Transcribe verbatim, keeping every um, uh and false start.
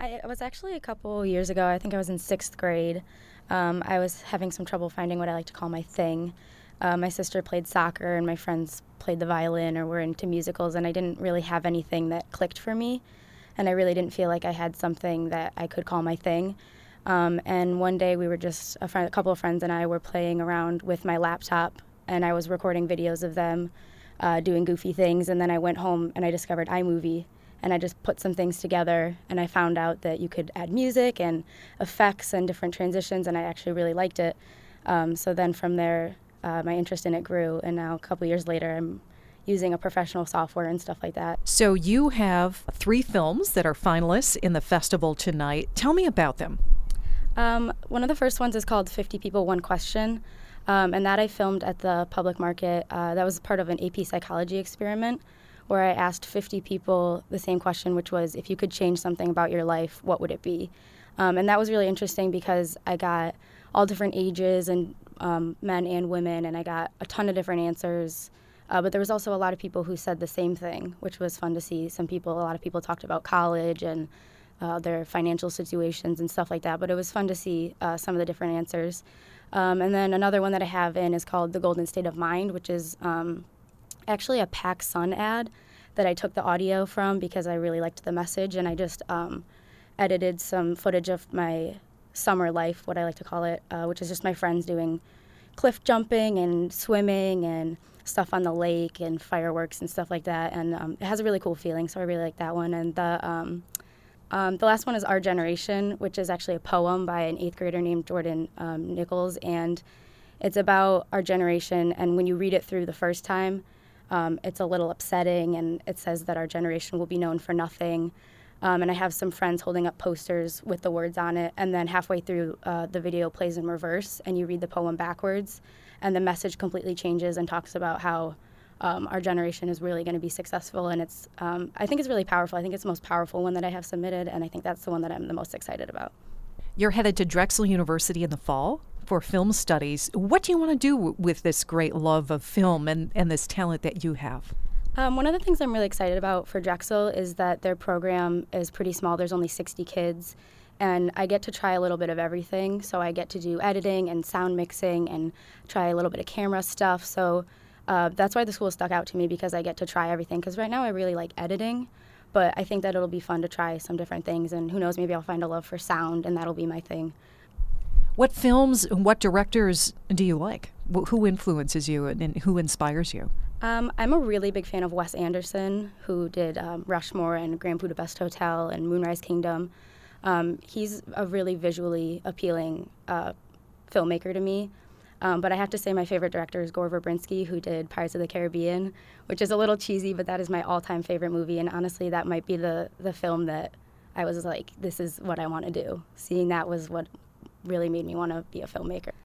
I it was actually a couple years ago. I think I was in sixth grade. Um, I was having some trouble finding what I like to call my thing. Uh, my sister played soccer, and my friends played the violin or were into musicals, and I didn't really have anything that clicked for me. And I really didn't feel like I had something that I could call my thing. Um, and one day we were just, a, friend, a couple of friends and I were playing around with my laptop, and I was recording videos of them uh, doing goofy things. And then I went home and I discovered iMovie. And I just put some things together, and I found out that you could add music and effects and different transitions, and I actually really liked it. Um, so then from there, uh, my interest in it grew, and now a couple years later, I'm using a professional software and stuff like that. So you have three films that are finalists in the festival tonight. Tell me about them. Um, one of the first ones is called fifty People, One Question, um, and that I filmed at the public market. Uh, that was part of an A P psychology experiment, where I asked fifty people the same question, which was, if you could change something about your life, what would it be? Um, and that was really interesting because I got all different ages and um, men and women, and I got a ton of different answers. Uh, but there was also a lot of people who said the same thing, which was fun to see. Some people, a lot of people talked about college and uh, their financial situations and stuff like that. But it was fun to see uh, some of the different answers. Um, and then another one that I have in is called The Golden State of Mind, which is um, actually a PacSun ad that I took the audio from because I really liked the message, and I just um, edited some footage of my summer life, what I like to call it, uh, which is just my friends doing cliff jumping and swimming and stuff on the lake and fireworks and stuff like that, and um, it has a really cool feeling, so I really like that one. And the um, um, the last one is Our Generation, which is actually a poem by an eighth grader named Jordan um, Nichols, and it's about our generation, and when you read it through the first time, Um, it's a little upsetting, and it says that our generation will be known for nothing. Um, and I have some friends holding up posters with the words on it, and then halfway through, uh, the video plays in reverse, and you read the poem backwards, and the message completely changes and talks about how um, our generation is really going to be successful. And it's, um, I think it's really powerful. I think it's the most powerful one that I have submitted, and I think that's the one that I'm the most excited about. You're headed to Drexel University in the fall for film studies. What do you want to do w- with this great love of film and, and this talent that you have? Um, one of the things I'm really excited about for Drexel is that their program is pretty small. There's only sixty kids, and I get to try a little bit of everything. So I get to do editing and sound mixing and try a little bit of camera stuff. So uh, that's why the school stuck out to me, because I get to try everything. Because right now I really like editing, but I think that it'll be fun to try some different things, and who knows, maybe I'll find a love for sound, and that'll be my thing. What films and what directors do you like? Wh- Who influences you and, and who inspires you? Um, I'm a really big fan of Wes Anderson, who did um, Rushmore and Grand Budapest Hotel and Moonrise Kingdom. Um, he's a really visually appealing uh, filmmaker to me. Um, but I have to say my favorite director is Gore Verbinski, who did Pirates of the Caribbean, which is a little cheesy, but that is my all-time favorite movie. And honestly, that might be the, the film that I was like, this is what I want to do. Seeing that was what really made me want to be a filmmaker.